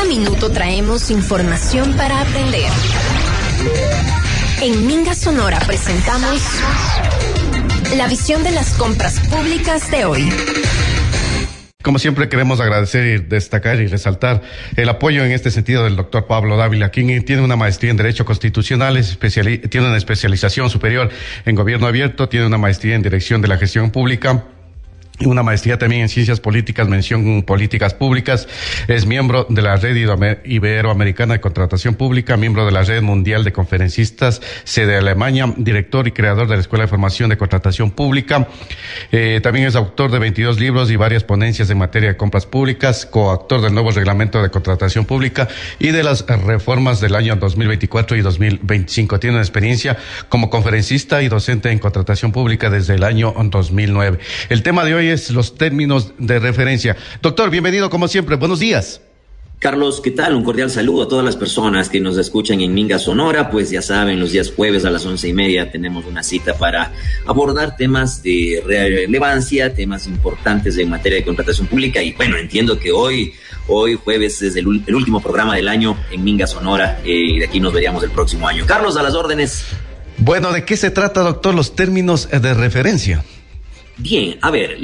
Cada minuto traemos información para aprender. En Minga Sonora presentamos la visión de las compras públicas de hoy. Como siempre queremos agradecer y destacar y resaltar el apoyo en este sentido del doctor Pablo Dávila, quien tiene una maestría en Derecho Constitucional, tiene una especialización superior en Gobierno Abierto, tiene una maestría en Dirección de la Gestión Pública, una maestría también en Ciencias Políticas, mención Políticas Públicas. Es miembro de la Red Iberoamericana de Contratación Pública, miembro de la Red Mundial de Conferencistas, sede de Alemania, director y creador de la Escuela de Formación de Contratación Pública. También es autor de 22 libros y varias ponencias en materia de compras públicas, coautor del nuevo reglamento de contratación pública y de las reformas del año 2024 y 2025. Tiene una experiencia como conferencista y docente en contratación pública desde el año 2009. El tema de hoy es los términos de referencia. Doctor, bienvenido como siempre. Buenos días. Carlos, ¿qué tal? Un cordial saludo a todas las personas que nos escuchan en Minga Sonora. Pues ya saben, los días jueves a las 11:30 tenemos una cita para abordar temas de relevancia, temas importantes en materia de contratación pública. Y bueno, entiendo que hoy jueves es el último programa del año en Minga Sonora, y de aquí nos veríamos el próximo año. Carlos, a las órdenes. Bueno, ¿de qué se trata, doctor, los términos de referencia? Bien, a ver,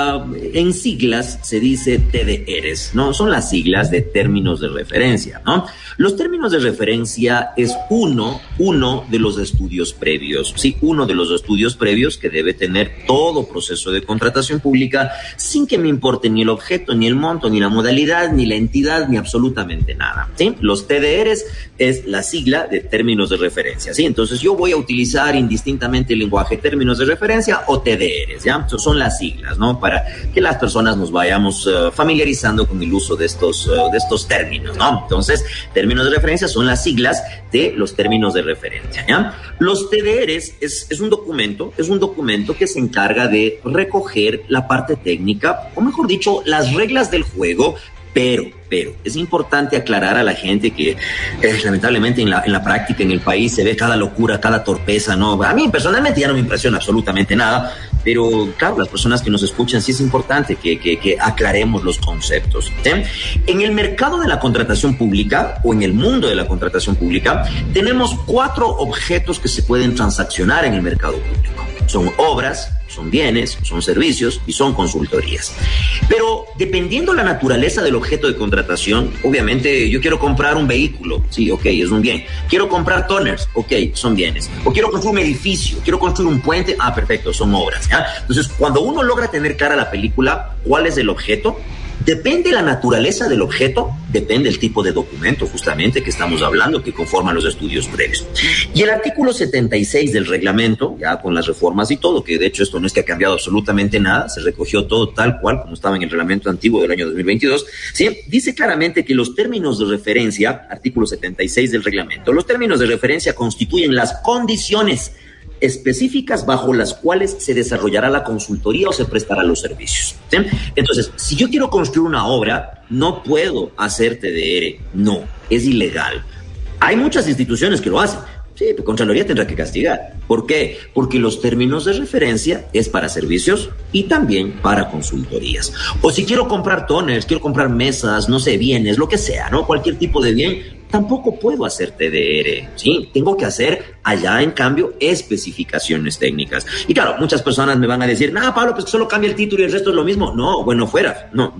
en siglas se dice TDRs, ¿no? Son las siglas de términos de referencia, ¿no? Los términos de referencia es uno de los estudios previos, ¿sí? Uno de los estudios previos que debe tener todo proceso de contratación pública sin que me importe ni el objeto, ni el monto, ni la modalidad, ni la entidad, ni absolutamente nada, ¿sí? Los TDRs es la sigla de términos de referencia, ¿sí? Entonces yo voy a utilizar indistintamente el lenguaje términos de referencia o TDRs, ¿ya? Son las siglas, ¿no? Para que las personas nos vayamos familiarizando con el uso de estos términos, ¿no? Entonces, términos de referencia son las siglas de los términos de referencia, ¿ya? Los TDRs es un documento que se encarga de recoger la parte técnica, o mejor dicho, las reglas del juego, pero es importante aclarar a la gente que lamentablemente en la práctica en el país se ve cada locura, cada torpeza, ¿no? A mí personalmente ya no me impresiona absolutamente nada, pero claro, las personas que nos escuchan sí es importante que aclaremos los conceptos, ¿sí? En el mercado de la contratación pública o en el mundo de la contratación pública tenemos 4 objetos que se pueden transaccionar en el mercado público. Son obras, son bienes, son servicios y son consultorías. Pero dependiendo la naturaleza del objeto de contratación, obviamente yo quiero comprar un vehículo, sí, ok, es un bien. Quiero comprar toners, ok, son bienes. O quiero construir un edificio, quiero construir un puente, perfecto, son obras, ¿ya? Entonces, cuando uno logra tener clara la película, ¿cuál es el objeto? Depende la naturaleza del objeto, depende el tipo de documento justamente que estamos hablando, que conforman los estudios previos. Y el artículo 76 del reglamento, ya con las reformas y todo, que de hecho esto no es que ha cambiado absolutamente nada, se recogió todo tal cual como estaba en el reglamento antiguo del año 2022, ¿sí? Dice claramente que los términos de referencia, artículo 76 del reglamento, los términos de referencia constituyen las condiciones específicas bajo las cuales se desarrollará la consultoría o se prestará los servicios, ¿sí? Entonces, si yo quiero construir una obra, no puedo hacer TDR, no, es ilegal. Hay muchas instituciones que lo hacen. Sí, pero Contraloría tendrá que castigar. ¿Por qué? Porque los términos de referencia es para servicios y también para consultorías. O si quiero comprar toners, quiero comprar mesas, no sé, bienes, lo que sea, ¿no? Cualquier tipo de bien, tampoco puedo hacer TDR, ¿sí? Tengo que hacer allá, en cambio, especificaciones técnicas. Y claro, muchas personas me van a decir, Pablo, pues solo cambia el título y el resto es lo mismo. No, bueno, fuera. No.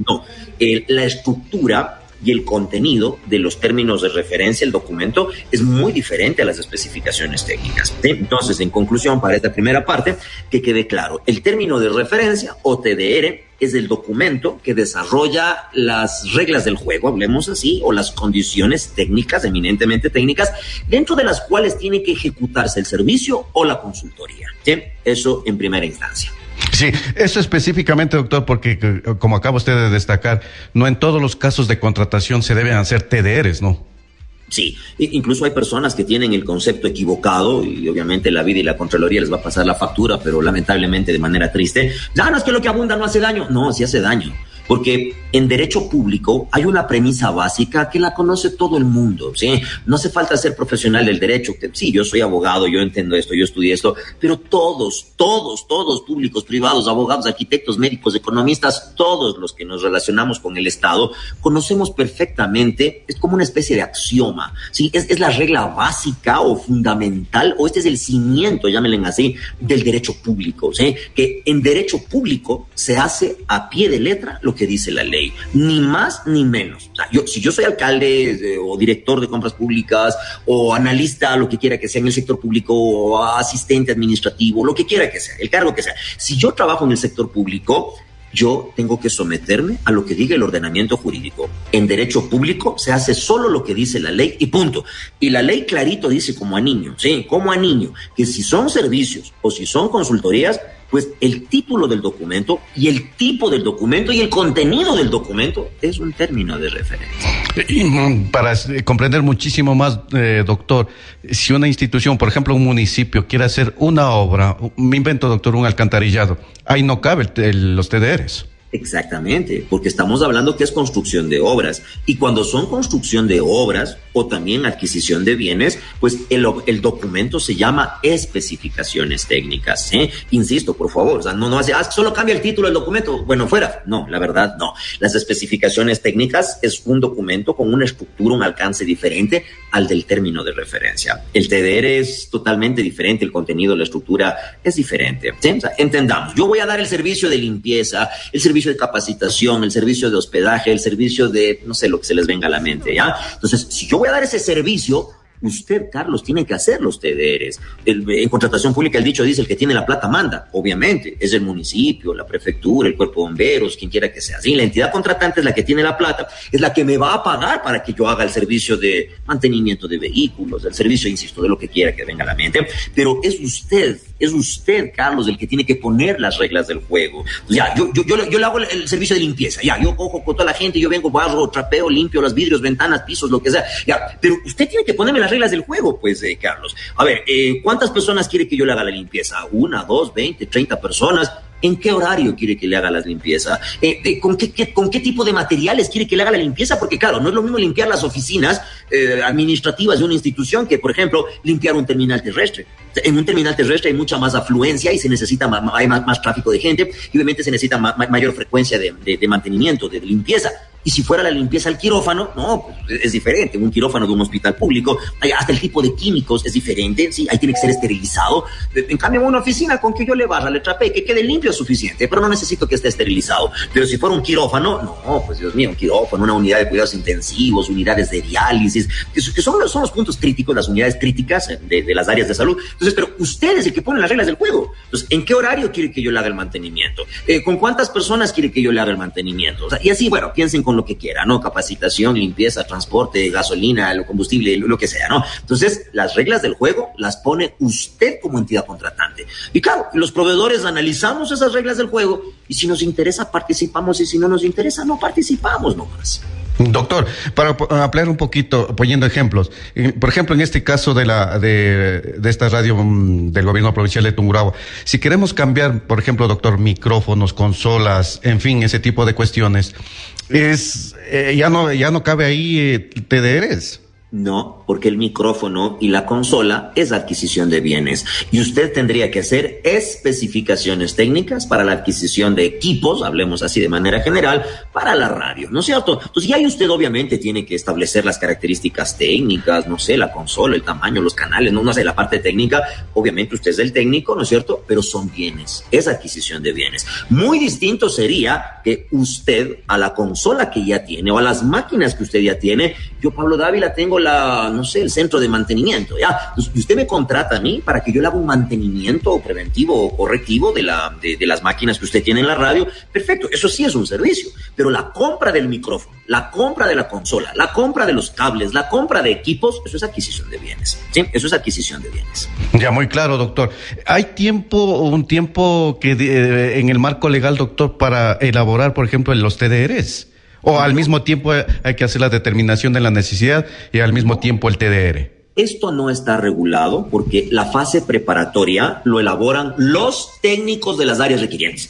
La estructura y el contenido de los términos de referencia, el documento, es muy diferente a las especificaciones técnicas, ¿sí? Entonces, en conclusión, para esta primera parte, que quede claro, el término de referencia o TDR es el documento que desarrolla las reglas del juego, hablemos así, o las condiciones técnicas, eminentemente técnicas, dentro de las cuales tiene que ejecutarse el servicio o la consultoría, ¿sí? Eso en primera instancia. Sí, eso específicamente, doctor, porque como acaba usted de destacar, no en todos los casos de contratación se deben hacer TDRs, ¿no? Sí, incluso hay personas que tienen el concepto equivocado y obviamente la vida y la Contraloría les va a pasar la factura, pero lamentablemente de manera triste. No es que lo que abunda no hace daño. No, sí hace daño. Porque en derecho público hay una premisa básica que la conoce todo el mundo, ¿sí? No hace falta ser profesional del derecho. Sí, yo soy abogado, yo entiendo esto, yo estudié esto, pero todos, públicos, privados, abogados, arquitectos, médicos, economistas, todos los que nos relacionamos con el Estado, conocemos perfectamente, es como una especie de axioma, ¿sí? Es la regla básica o fundamental, o este es el cimiento, llámenle así, del derecho público, ¿sí? Que en derecho público se hace a pie de letra lo que dice la ley, ni más ni menos. O sea, si yo soy alcalde o director de compras públicas o analista, lo que quiera que sea en el sector público, o asistente administrativo, lo que quiera que sea, el cargo que sea, si yo trabajo en el sector público, yo tengo que someterme a lo que diga el ordenamiento jurídico. En derecho público se hace solo lo que dice la ley y punto. Y la ley clarito dice como a niño, ¿sí? Como a niño, que si son servicios o si son consultorías, pues el título del documento y el tipo del documento y el contenido del documento es un término de referencia. Y para comprender muchísimo más, doctor, si una institución, por ejemplo un municipio, quiere hacer una obra, me invento, doctor, un alcantarillado, ahí no cabe los TDRs. Exactamente, porque estamos hablando que es construcción de obras, y cuando son construcción de obras o también adquisición de bienes, pues el documento se llama especificaciones técnicas, ¿eh? Insisto, por favor, o sea, no hace, solo cambia el título del documento, bueno, fuera. No, la verdad, no. Las especificaciones técnicas es un documento con una estructura, un alcance diferente al del término de referencia. El TDR es totalmente diferente, el contenido, la estructura es diferente, ¿sí? O sea, entendamos, yo voy a dar el servicio de limpieza, el servicio de capacitación, el servicio de hospedaje, el servicio de, no sé, lo que se les venga a la mente, ¿ya? Entonces, si yo voy a dar ese servicio, usted, Carlos, tiene que hacer los TDRs. En contratación pública el dicho dice, el que tiene la plata manda. Obviamente, es el municipio, la prefectura, el cuerpo de bomberos, quien quiera que sea. Sí, la entidad contratante es la que tiene la plata, es la que me va a pagar para que yo haga el servicio de mantenimiento de vehículos, el servicio, insisto, de lo que quiera que venga a la mente. Pero es usted, Carlos, el que tiene que poner las reglas del juego. Ya, yo le hago el servicio de limpieza, ya, yo cojo con toda la gente, yo vengo, barro, trapeo, limpio los vidrios, ventanas, pisos, lo que sea, ya, pero usted tiene que ponerme las reglas del juego, pues, Carlos. A ver, ¿cuántas personas quiere que yo le haga la limpieza? 1, 2, 20, 30 personas. ¿En qué horario quiere que le haga la limpieza? ¿Con qué tipo de materiales quiere que le haga la limpieza? Porque, claro, no es lo mismo limpiar las oficinas administrativas de una institución que, por ejemplo, limpiar un terminal terrestre. En un terminal terrestre hay mucha más afluencia y se necesita hay más tráfico de gente, y obviamente se necesita mayor frecuencia de mantenimiento, de limpieza. Y si fuera la limpieza al quirófano, no, pues es diferente. Un quirófano de un hospital público, hasta el tipo de químicos es diferente, sí, ahí tiene que ser esterilizado. En cambio, en una oficina, con que yo le barra, le trapee, que quede limpio es suficiente, pero no necesito que esté esterilizado. Pero si fuera un quirófano, no, pues Dios mío, un quirófano, una unidad de cuidados intensivos, unidades de diálisis, que son los puntos críticos, las unidades críticas de las áreas de salud. Entonces, pero usted es el que pone las reglas del juego. Entonces, ¿en qué horario quiere que yo le haga el mantenimiento? ¿Con cuántas personas quiere que yo le haga el mantenimiento? O sea, y así, bueno, piensen con lo que quiera, ¿no? Capacitación, limpieza, transporte, gasolina, lo combustible, lo que sea, ¿no? Entonces, las reglas del juego las pone usted como entidad contratante. Y claro, los proveedores analizamos esas reglas del juego y si nos interesa, participamos, y si no nos interesa, no participamos nomás. Doctor, para ampliar un poquito, poniendo ejemplos, por ejemplo, en este caso de esta radio del gobierno provincial de Tungurahua, si queremos cambiar, por ejemplo, doctor, micrófonos, consolas, en fin, ese tipo de cuestiones, ya no cabe ahí TDRs. No, porque el micrófono y la consola es adquisición de bienes y usted tendría que hacer especificaciones técnicas para la adquisición de equipos, hablemos así de manera general, para la radio, ¿no es cierto? Entonces ya ahí usted obviamente tiene que establecer las características técnicas, no sé, la consola, el tamaño, los canales, no sé, la parte técnica, obviamente usted es el técnico, ¿no es cierto? Pero son bienes, es adquisición de bienes. Muy distinto sería que usted a la consola que ya tiene o a las máquinas que usted ya tiene, yo, Pablo Dávila, tengo el centro de mantenimiento, ¿ya? Entonces, usted me contrata a mí para que yo le haga un mantenimiento preventivo o correctivo de las máquinas que usted tiene en la radio. Perfecto, eso sí es un servicio, pero la compra del micrófono, la compra de la consola, la compra de los cables, la compra de equipos, eso es adquisición de bienes, ¿sí? Eso es adquisición de bienes. Ya, muy claro, doctor. ¿Hay un tiempo que en el marco legal, doctor, para elaborar, por ejemplo, los TDRs? ¿O al mismo tiempo hay que hacer la determinación de la necesidad y al mismo tiempo el TDR? Esto no está regulado porque la fase preparatoria lo elaboran los técnicos de las áreas requirientes.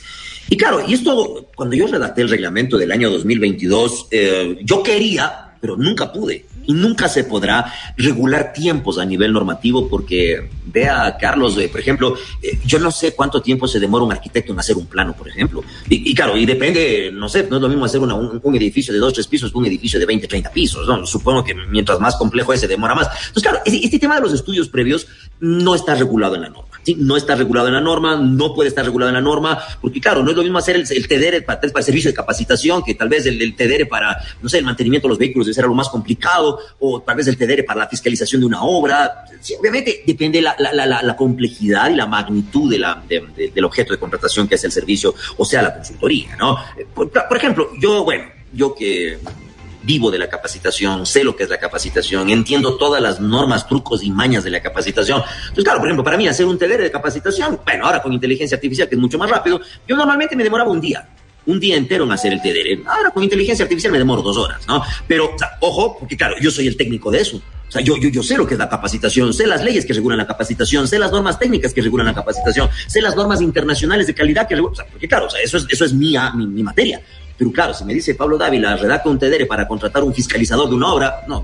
Y claro, y esto, cuando yo redacté el reglamento del año 2022, yo quería, pero nunca pude. Y nunca se podrá regular tiempos a nivel normativo porque, vea, Carlos, por ejemplo, yo no sé cuánto tiempo se demora un arquitecto en hacer un plano, por ejemplo. Y claro, y depende, no sé, no es lo mismo hacer un edificio de 2, 3 pisos que un edificio de 20, 30 pisos, ¿no? Supongo que mientras más complejo es, se demora más. Entonces, claro, este tema de los estudios previos no está regulado en la norma. ¿Sí? No está regulado en la norma, no puede estar regulado en la norma, porque claro, no es lo mismo hacer el TDR para el servicio de capacitación, que tal vez el TDR para, no sé, el mantenimiento de los vehículos debe ser algo más complicado, o tal vez el TDR para la fiscalización de una obra. Sí, obviamente depende la complejidad y la magnitud del objeto de contratación que es el servicio, o sea, la consultoría, ¿no? Por ejemplo, yo que vivo de la capacitación, sé lo que es la capacitación, entiendo todas las normas, trucos y mañas de la capacitación. Entonces, claro, por ejemplo, para mí hacer un TDR de capacitación, bueno, ahora con inteligencia artificial, que es mucho más rápido, yo normalmente me demoraba un día entero en hacer el TDR. Ahora con inteligencia artificial me demoro 2 horas, ¿no? Pero, o sea, ojo, porque claro, yo soy el técnico de eso. O sea, yo sé lo que es la capacitación, sé las leyes que regulan la capacitación, sé las normas técnicas que regulan la capacitación, sé las normas internacionales de calidad que regulan, o sea, porque claro, o sea, eso es mi materia. Pero claro, si me dice Pablo Dávila, redacta un TDR para contratar un fiscalizador de una obra, no,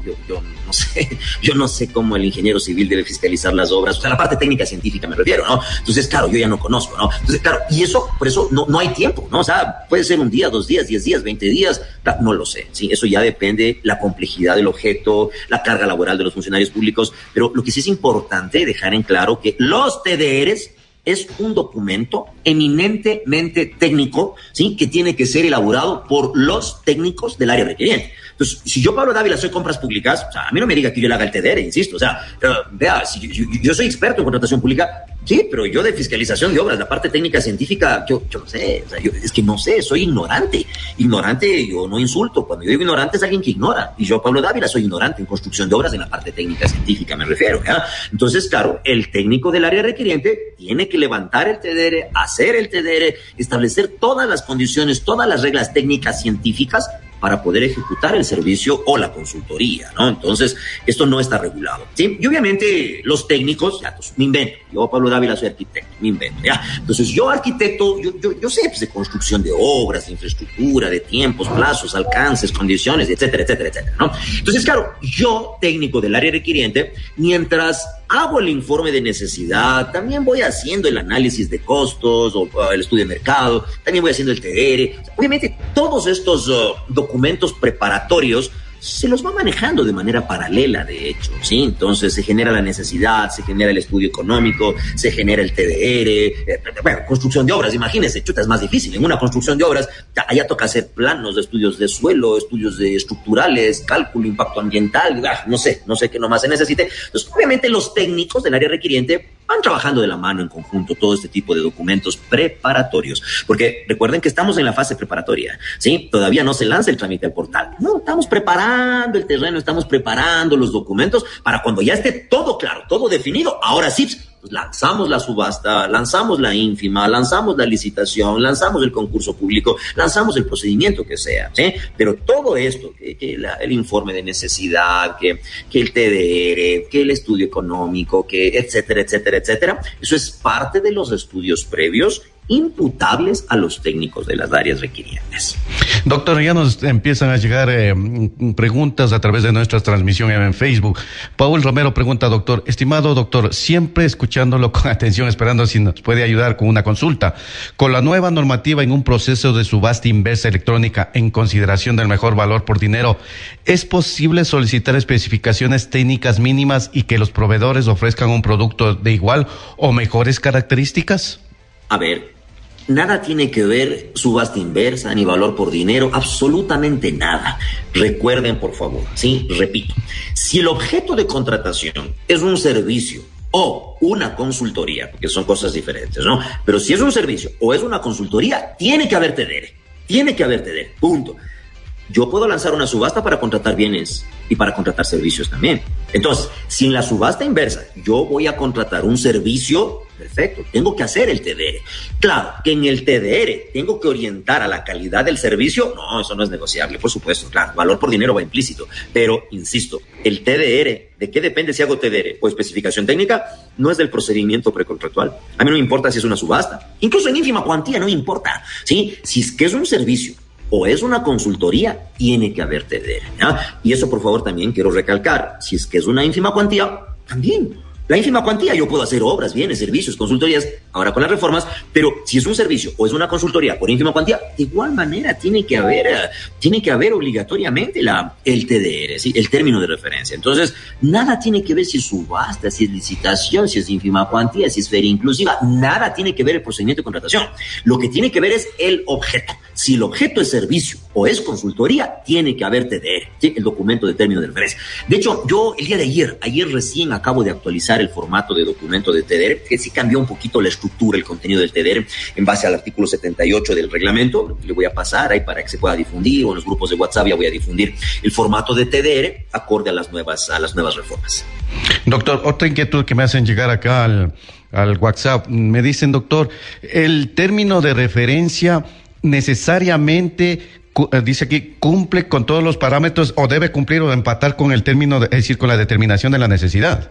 yo no sé cómo el ingeniero civil debe fiscalizar las obras, o sea, la parte técnica científica me refiero, ¿no? Entonces, claro, yo ya no conozco, ¿no? Entonces, claro, y eso, por eso no hay tiempo, ¿no? O sea, puede ser un día, 2 días, 10 días, 20 días, no lo sé, ¿sí? Eso ya depende la complejidad del objeto, la carga laboral de los funcionarios públicos, pero lo que sí es importante dejar en claro que los TDRs es un documento eminentemente técnico, ¿sí? Que tiene que ser elaborado por los técnicos del área requiriente. Entonces, si yo, Pablo Dávila, soy compras públicas, o sea, a mí no me diga que yo le haga el TDR, insisto, o sea, vea, si yo soy experto en contratación pública, sí, pero yo de fiscalización de obras, la parte técnica científica, yo no sé, o sea, es que no sé, soy ignorante. Ignorante, yo no insulto. Cuando yo digo ignorante es alguien que ignora. Y yo, Pablo Dávila, soy ignorante en construcción de obras en la parte técnica científica, me refiero, ¿ya? Entonces, claro, el técnico del área requiriente tiene que levantar el TDR, hacer el TDR, establecer todas las condiciones, todas las reglas técnicas científicas para poder ejecutar el servicio o la consultoría, ¿no? Entonces, esto no está regulado, ¿sí? Y obviamente los técnicos, ya, pues, me invento. Yo, Pablo Dávila, soy arquitecto, me invento, ¿ya? Entonces, yo arquitecto, yo sé, pues, de construcción de obras, de infraestructura, de tiempos, plazos, alcances, condiciones, etcétera, etcétera, etcétera, ¿no? Entonces, claro, yo, técnico del área requiriente, mientras hago el informe de necesidad, también voy haciendo el análisis de costos o el estudio de mercado, también voy haciendo el TDR. Obviamente, todos estos documentos preparatorios se los va manejando de manera paralela, de hecho, ¿sí? Entonces se genera la necesidad, se genera el estudio económico, se genera el TDR, bueno, construcción de obras, imagínense, chuta, es más difícil. En una construcción de obras, allá toca hacer planos de estudios de suelo, estudios de estructurales, cálculo, impacto ambiental, no sé qué nomás se necesite. Entonces, obviamente los técnicos del área requiriente van trabajando de la mano en conjunto todo este tipo de documentos preparatorios, porque recuerden que estamos en la fase preparatoria, ¿sí? Todavía no se lanza el trámite al portal, no, estamos preparando el terreno, estamos preparando los documentos para cuando ya esté todo claro, todo definido, ahora sí, pues lanzamos la subasta, lanzamos la ínfima, lanzamos la licitación, lanzamos el concurso público, lanzamos el procedimiento que sea, ¿sí? Pero todo esto, que el informe de necesidad, que el TDR, que el estudio económico, que etcétera, etcétera, etcétera, eso es parte de los estudios previos imputables a los técnicos de las áreas requirientes. Doctor, ya nos empiezan a llegar preguntas a través de nuestra transmisión en Facebook. Paul Romero pregunta, doctor, estimado doctor, siempre escuchándolo con atención, esperando si nos puede ayudar con una consulta. Con la nueva normativa en un proceso de subasta inversa electrónica en consideración del mejor valor por dinero, ¿es posible solicitar especificaciones técnicas mínimas y que los proveedores ofrezcan un producto de igual o mejores características? A ver, nada tiene que ver subasta inversa ni valor por dinero, absolutamente nada. Recuerden, por favor, sí, repito, si el objeto de contratación es un servicio o una consultoría, porque son cosas diferentes, ¿no? Pero si es un servicio o es una consultoría, tiene que haber TDR, punto. yo puedo lanzar una subasta para contratar bienes y para contratar servicios también. Entonces, si en la subasta inversa yo voy a contratar un servicio, perfecto, tengo que hacer el TDR. Claro, que en el TDR tengo que orientar a la calidad del servicio, no, eso no es negociable, por supuesto, claro, valor por dinero va implícito, pero, insisto, el TDR, ¿de qué depende si hago TDR o especificación técnica? No es del procedimiento precontractual. A mí no me importa si es una subasta, incluso en ínfima cuantía no me importa, ¿sí? Si es que es un servicio o es una consultoría, tiene que haber TDR, ¿ya? Y eso, por favor, también quiero recalcar. Si es que es una ínfima cuantía, también. La ínfima cuantía, yo puedo hacer obras, bienes, servicios, consultorías, ahora con las reformas, pero si es un servicio o es una consultoría por ínfima cuantía, de igual manera tiene que haber obligatoriamente el TDR, ¿sí? El término de referencia. Entonces, nada tiene que ver si es subasta, si es licitación, si es ínfima cuantía, si es feria inclusiva, nada tiene que ver el procedimiento de contratación. Lo que tiene que ver es el objeto. Si el objeto es servicio o es consultoría, tiene que haber TDR, ¿sí? El documento de término de referencia. De hecho, yo el día de ayer recién acabo de actualizar el formato de documento de TDR, que sí cambió un poquito la estructura, el contenido del TDR, en base al artículo 78 del reglamento. Le voy a pasar ahí para que se pueda difundir, o en los grupos de WhatsApp ya voy a difundir el formato de TDR acorde a las nuevas reformas. Doctor, otra inquietud que me hacen llegar acá al WhatsApp, me dicen, doctor, el término de referencia necesariamente, dice aquí, cumple con todos los parámetros o debe cumplir o empatar con el término, es decir, con la determinación de la necesidad.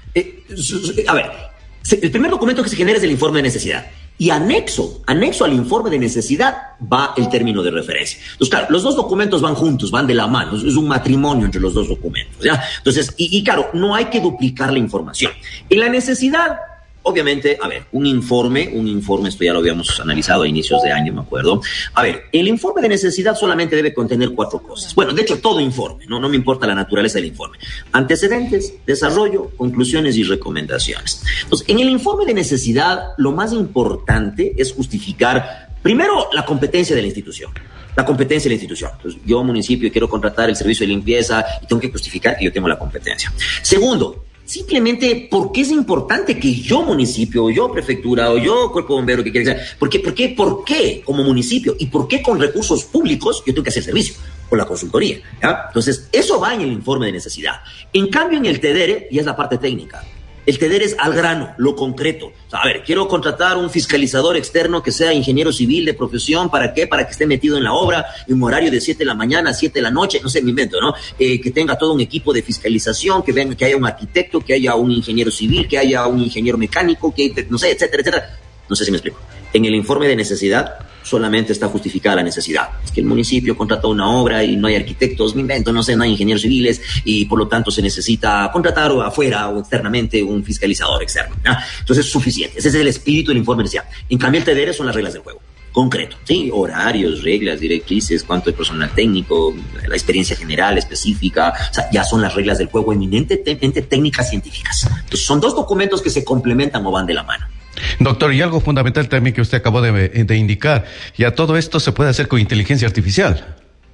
A ver, el primer documento que se genera es el informe de necesidad. Y anexo al informe de necesidad va el término de referencia. Entonces, claro, los dos documentos van juntos, van de la mano. Es un matrimonio entre los dos documentos, ¿ya? Entonces, y claro, no hay que duplicar la información. En la necesidad, obviamente, a ver, un informe, esto ya lo habíamos analizado a inicios de año, me acuerdo. A ver, el informe de necesidad solamente debe contener 4 cosas. Bueno, de hecho, todo informe, no me importa la naturaleza del informe. Antecedentes, desarrollo, conclusiones y recomendaciones. Entonces, en el informe de necesidad, lo más importante es justificar, primero, la competencia de la institución. La competencia de la institución. Entonces, yo, municipio, quiero contratar el servicio de limpieza y tengo que justificar que yo tengo la competencia. Segundo, simplemente, ¿por qué es importante que yo, municipio, o yo, prefectura, o yo, cuerpo bombero, que quiera decir? ¿Por qué como municipio? ¿Y por qué con recursos públicos yo tengo que hacer servicio? O la consultoría, ¿ya? Entonces, eso va en el informe de necesidad. En cambio, en el TDR, ya es la parte técnica. El TDR es al grano, lo concreto. O sea, a ver, quiero contratar un fiscalizador externo que sea ingeniero civil de profesión. ¿Para qué? Para que esté metido en la obra en un horario de 7 de la mañana a 7 de la noche. No sé, me invento, ¿no? Que tenga todo un equipo de fiscalización, que vean que haya un arquitecto, que haya un ingeniero civil, que haya un ingeniero mecánico, que no sé, etcétera, etcétera. No sé si me explico. En el informe de necesidad solamente está justificada la necesidad. Es que el municipio contrata una obra y no hay arquitectos, me invento, no sé, no hay ingenieros civiles y por lo tanto se necesita contratar afuera o externamente un fiscalizador externo, ¿no? Entonces es suficiente. Ese es el espíritu del informe de necesidad. En cambio, el TDR son las reglas del juego. Concreto, ¿sí? Horarios, reglas, directrices, cuánto de personal técnico, la experiencia general, específica, o sea, ya son las reglas del juego eminentemente técnicas científicas. Entonces, son dos documentos que se complementan o van de la mano. Doctor, y algo fundamental también que usted acabó de indicar, ya todo esto se puede hacer con inteligencia artificial.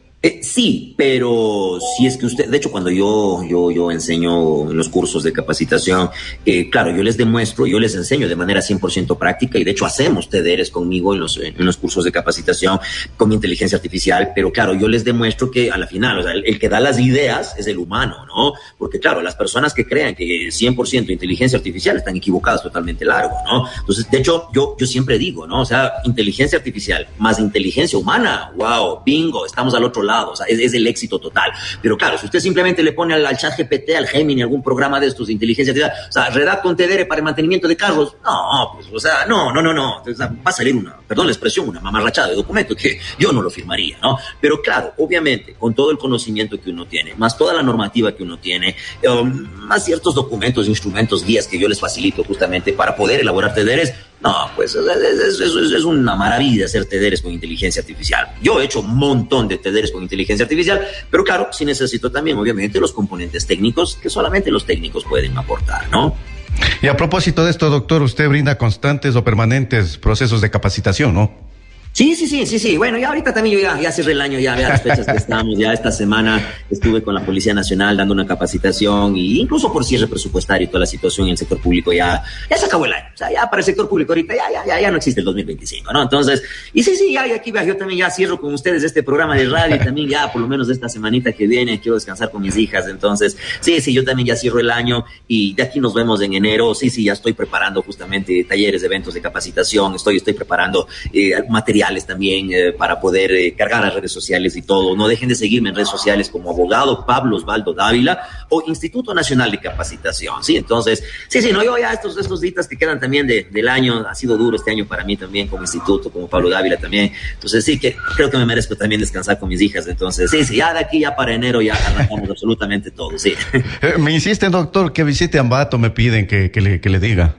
Sí, pero si es que usted, de hecho, cuando yo enseño en los cursos de capacitación, claro, yo les enseño de manera 100% práctica y de hecho hacemos TDRs conmigo en los cursos de capacitación con inteligencia artificial, pero claro, yo les demuestro que a la final, o sea, el que da las ideas es el humano, ¿no? Porque claro, las personas que crean que 100% inteligencia artificial están equivocadas totalmente largo, ¿no? Entonces, de hecho, yo siempre digo, ¿no? O sea, inteligencia artificial más inteligencia humana, wow, bingo, estamos al otro lado. O sea, es el éxito total. Pero claro, si usted simplemente le pone al ChatGPT, al Gemini, algún programa de estos de inteligencia artificial, o sea, redacta un TDR para el mantenimiento de carros, no, pues, o sea, no. O sea, va a salir perdón la expresión, una mamarrachada de documento que yo no lo firmaría, ¿no? Pero claro, obviamente, con todo el conocimiento que uno tiene, más toda la normativa que uno tiene, más ciertos documentos, instrumentos, guías que yo les facilito justamente para poder elaborar TDRs, no, pues es una maravilla hacer TDRs con inteligencia artificial. Yo he hecho un montón de TDRs con inteligencia artificial, pero claro, sí necesito también, obviamente, los componentes técnicos que solamente los técnicos pueden aportar, ¿no? Y a propósito de esto, doctor, usted brinda constantes o permanentes procesos de capacitación, ¿no? Sí. Bueno, ya ahorita también yo ya cerré el año, ya vea las fechas que estamos. Ya esta semana estuve con la Policía Nacional dando una capacitación, y incluso por cierre presupuestario y toda la situación en el sector público ya se acabó el año. O sea, ya para el sector público ahorita ya no existe el 2025, ¿no? Entonces, y ya aquí yo también ya cierro con ustedes este programa de radio, y también ya por lo menos de esta semanita que viene quiero descansar con mis hijas. Entonces, sí, yo también ya cierro el año, y de aquí nos vemos en enero. Sí, ya estoy preparando justamente talleres, eventos de capacitación, estoy preparando materiales también para poder cargar las redes sociales y todo. No dejen de seguirme en redes sociales como abogado Pablo Osvaldo Dávila o Instituto Nacional de Capacitación, ¿sí? Entonces, yo ya estos días que quedan también del año, ha sido duro este año para mí también como instituto, como Pablo Dávila también. Entonces, sí, que creo que me merezco también descansar con mis hijas. Entonces, ya de aquí ya para enero ya arrancamos absolutamente todo, sí. Me insisten, doctor, que visite Ambato, me piden que le diga.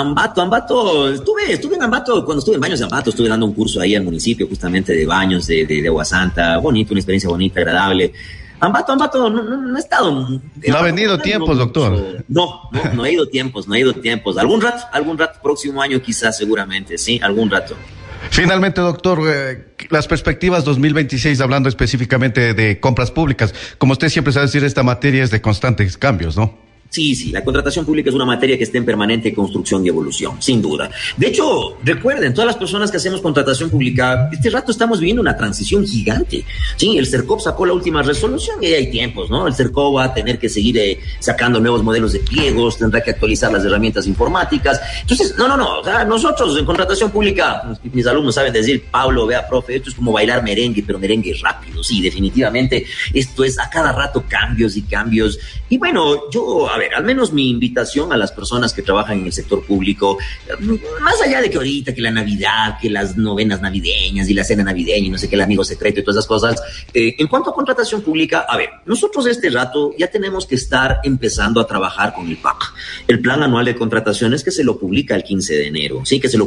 Ambato, estuve en Ambato, cuando estuve en Baños de Ambato, estuve dando un curso ahí al municipio justamente de baños de Agua Santa, bonito, una experiencia bonita, agradable. Ambato, no he estado. No ha venido tiempos, doctor. No he ido tiempos. Algún rato, próximo año quizás, seguramente, sí, algún rato. Finalmente, doctor, las perspectivas 2026, hablando específicamente de compras públicas. Como usted siempre sabe decir, esta materia es de constantes cambios, ¿no? Sí, la contratación pública es una materia que está en permanente construcción y evolución, sin duda. De hecho, recuerden, todas las personas que hacemos contratación pública, este rato estamos viviendo una transición gigante. Sí, el CERCOP sacó la última resolución y hay tiempos, ¿no? El CERCOP va a tener que seguir sacando nuevos modelos de pliegos, tendrá que actualizar las herramientas informáticas. Entonces, no, o sea, nosotros en contratación pública, mis alumnos saben decir, Pablo, vea, profe, esto es como bailar merengue, pero merengue rápido. Sí, definitivamente, esto es a cada rato cambios. Y bueno, al menos mi invitación a las personas que trabajan en el sector público, más allá de que ahorita, que la Navidad, que las novenas navideñas y la cena navideña y no sé qué, el amigo secreto y todas esas cosas, en cuanto a contratación pública, nosotros este rato ya tenemos que estar empezando a trabajar con el PAC, el Plan Anual de Contrataciones, que se lo publica el 15 de enero,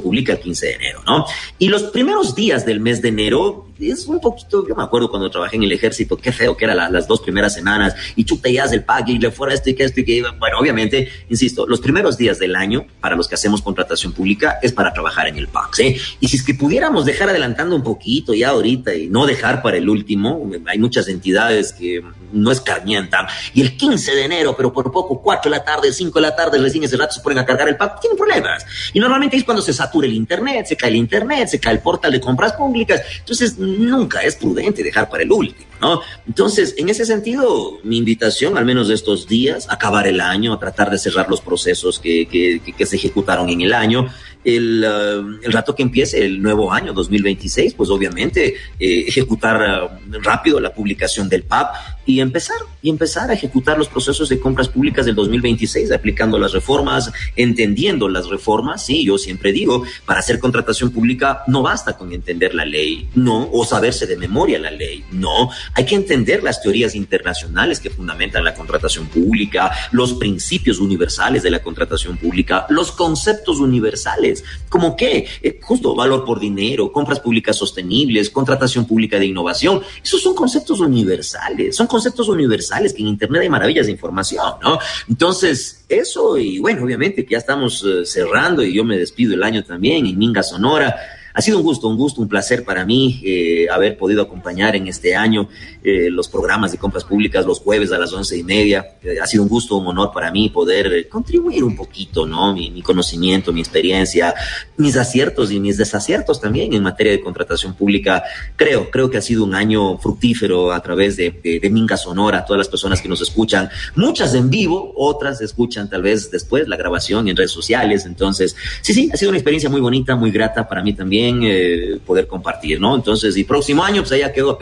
¿no? Y los primeros días del mes de enero es un poquito, yo me acuerdo cuando trabajé en el ejército, qué feo que eran las 2 primeras semanas, y chuta, ya el PAC, y le fuera esto y que bueno, obviamente, insisto, los primeros días del año, para los que hacemos contratación pública, es para trabajar en el PAC, ¿sí? Y si es que pudiéramos dejar adelantando un poquito ya ahorita y no dejar para el último, hay muchas entidades que no escarmientan, y el 15 de enero, pero por poco, 4 de la tarde, 5 de la tarde, recién ese rato se ponen a cargar el PAC, tienen problemas. Y normalmente es cuando se satura el internet, se cae el portal de compras públicas. Entonces, nunca es prudente dejar para el último, ¿no? Entonces, en ese sentido, mi invitación, al menos de estos días, a acabar el año, a tratar de cerrar los procesos que se ejecutaron en el año. El rato que empiece el nuevo año 2026, pues obviamente ejecutar rápido la publicación del PAP y empezar a ejecutar los procesos de compras públicas del 2026, aplicando las reformas, entendiendo las reformas. Sí, yo siempre digo, para hacer contratación pública no basta con entender la ley, no, o saberse de memoria la ley, no, hay que entender las teorías internacionales que fundamentan la contratación pública, los principios universales de la contratación pública, los conceptos universales, como que justo valor por dinero, compras públicas sostenibles, contratación pública de innovación. Esos son conceptos universales, que en Internet hay maravillas de información, ¿no? Entonces, eso, y bueno, obviamente que ya estamos cerrando y yo me despido el año también en Minga, Sonora. Ha sido un gusto, un placer para mí haber podido acompañar en este año los programas de compras públicas los jueves a las 11:30. Ha sido un gusto, un honor para mí poder contribuir un poquito, ¿no? Mi conocimiento, mi experiencia, mis aciertos y mis desaciertos también en materia de contratación pública. Creo que ha sido un año fructífero a través de Minga, Sonora, todas las personas que nos escuchan, muchas en vivo, otras escuchan tal vez después la grabación en redes sociales. Entonces, sí, ha sido una experiencia muy bonita, muy grata para mí también. Poder compartir, ¿no? Entonces, y próximo año, pues allá quedo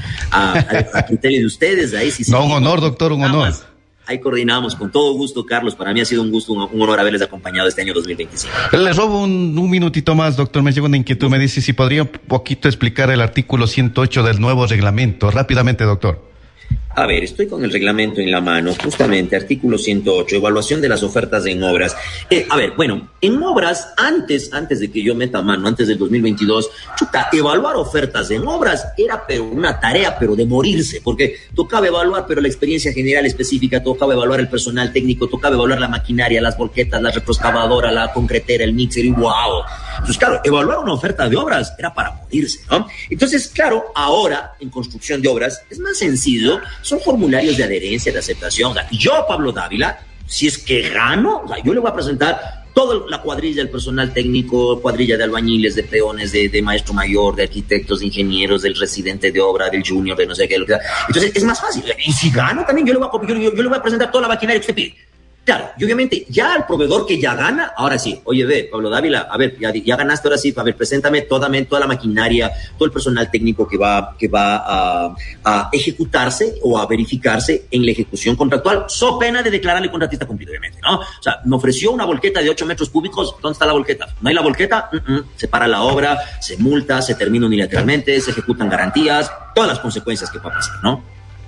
a criterio de ustedes. Ahí sí. No, un honor, doctor, un honor. Ahí coordinamos, con todo gusto, Carlos. Para mí ha sido un gusto, un honor haberles acompañado este año 2025. Les robo un minutito más, doctor. Me llegó una inquietud. Me dice si podría un poquito explicar el artículo 108 del nuevo reglamento. Rápidamente, doctor. A ver, estoy con el reglamento en la mano, justamente, artículo 108, evaluación de las ofertas en obras. A ver, bueno, en obras, antes de que yo meta mano, antes del 2022, evaluar ofertas en obras era pero una tarea, pero de morirse, porque tocaba evaluar, pero la experiencia general específica, tocaba evaluar el personal técnico, tocaba evaluar la maquinaria, las volquetas, la retroexcavadora, la concretera, el mixer, y wow. Entonces, claro, evaluar una oferta de obras era para morirse, ¿no? Entonces, claro, ahora, en construcción de obras, es más sencillo. Son formularios de adherencia, de aceptación. O sea, yo, Pablo Dávila, si es que gano, o sea, yo le voy a presentar toda la cuadrilla del personal técnico, cuadrilla de albañiles, de peones, de maestro mayor, de arquitectos, de ingenieros, del residente de obra, del junior, de no sé qué, lo que sea. Entonces, es más fácil. Y si gano también, yo le voy a presentar toda la maquinaria que usted pide. Claro, y obviamente ya al proveedor que ya gana, ahora sí, oye, ve, Pablo Dávila, a ver, ya ganaste, ahora sí, a ver, preséntame toda la maquinaria, todo el personal técnico que va a ejecutarse o a verificarse en la ejecución contractual, so pena de declararle contratista cumplido, obviamente, ¿no? O sea, me ofreció una volqueta de 8 metros cúbicos, ¿dónde está la volqueta? ¿No hay la volqueta? Se para la obra, se multa, se termina unilateralmente, se ejecutan garantías, todas las consecuencias que pueda pasar, ¿no?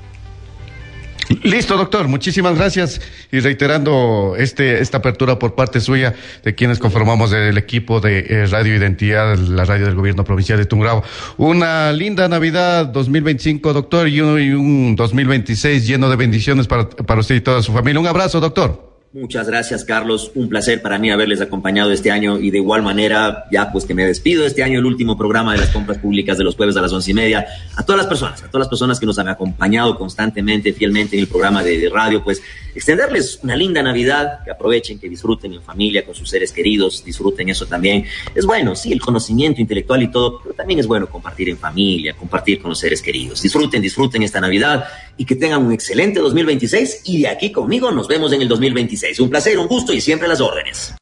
Listo, doctor. Muchísimas gracias. Y reiterando esta apertura por parte suya, de quienes conformamos el equipo de Radio Identidad, la radio del gobierno provincial de Tungurahua. Una linda Navidad 2025, doctor, y un 2026 lleno de bendiciones para usted y toda su familia. Un abrazo, doctor. Muchas gracias, Carlos. Un placer para mí haberles acompañado este año, y de igual manera, ya pues que me despido este año, el último programa de las compras públicas de los jueves a las 11:30. A todas las personas que nos han acompañado constantemente, fielmente en el programa de radio, pues extenderles una linda Navidad, que aprovechen, que disfruten en familia, con sus seres queridos, disfruten eso también. Es bueno, sí, el conocimiento intelectual y todo, pero también es bueno compartir en familia, compartir con los seres queridos. Disfruten esta Navidad y que tengan un excelente 2026, y de aquí conmigo nos vemos en el 2026. Un placer, un gusto y siempre a las órdenes.